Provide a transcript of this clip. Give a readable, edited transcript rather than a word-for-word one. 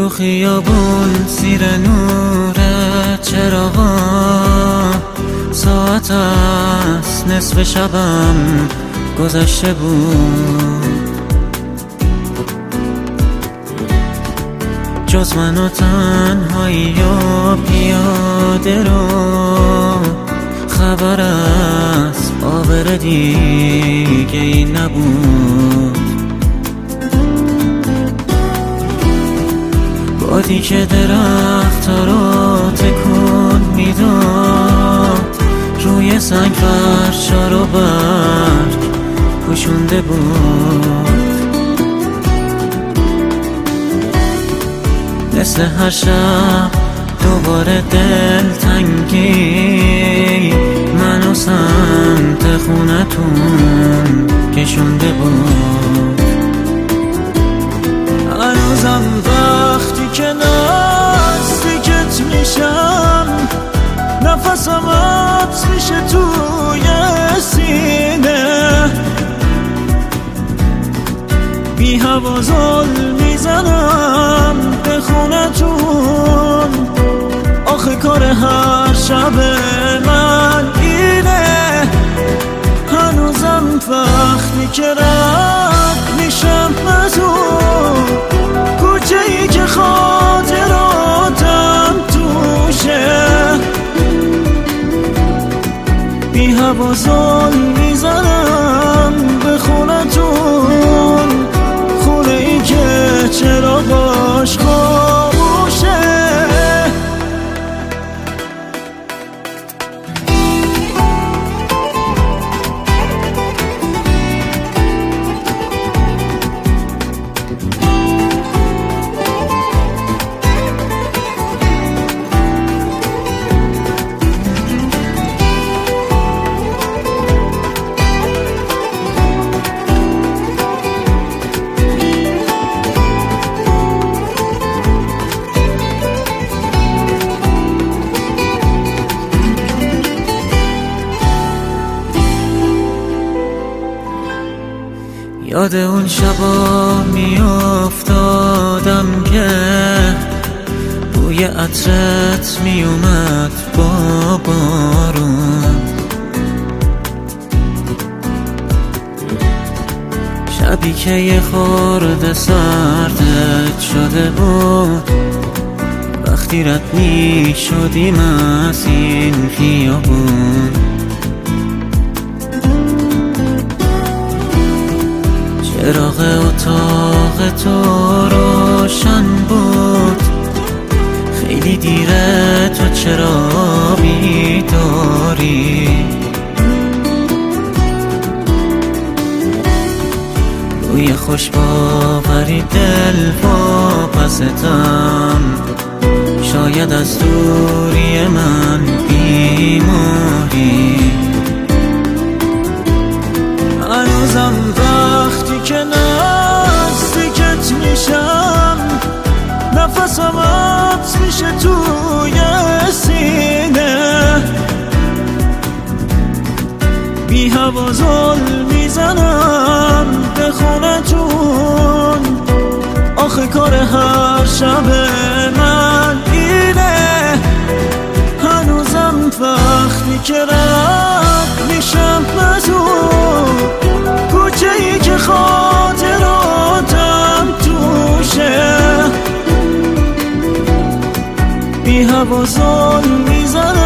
تو خیابون زیر نور چراغا، ساعت است نصف شبم گذشته بود. جز من و تنهایی و پیاده رو خبر از آبر دیگه ای نبود. بادی که درخت رو تکون میداد، روی سنگ فرشا رو برگ پوشونده بود. مثل هر شب دوباره دلتنگی منو سمت خونتون کشونده بود. هنوزم وقتی که نزدیکت میشم، نفسم حبس میشه توی سینه، بی هوا زل میزنم به خونتون. آخه کار هر شب من اینه، هنوزم وقتی که رد میشم از اون کوچه ای که خاطراتم توشه، بی هوا زل میزنم به خونتون. خونه ای که چراغاش خاموشه. یاد اون شبا میافتادم که بوی عطرت میومد با بارون. شبی که یه خورده سردت شده بود، وقتی رد میشدیم از این خیابون. چراغ اتاق تو روشن بود، خیلی دیره تو چرا بیداری؟ روی خوش باوری دل واپستم، شاید از دوری من بیماری. هنوزم وقتی که نزدیکت میشم، نفسم حبس میشه توی سینه، بی هوا زل میزنم به خونتون. آخه کار هر شب من اینه، هنوزم وقتی که رد میشم از اون کوچه ای که خاطراتم توشه، بی هوا زل میزنم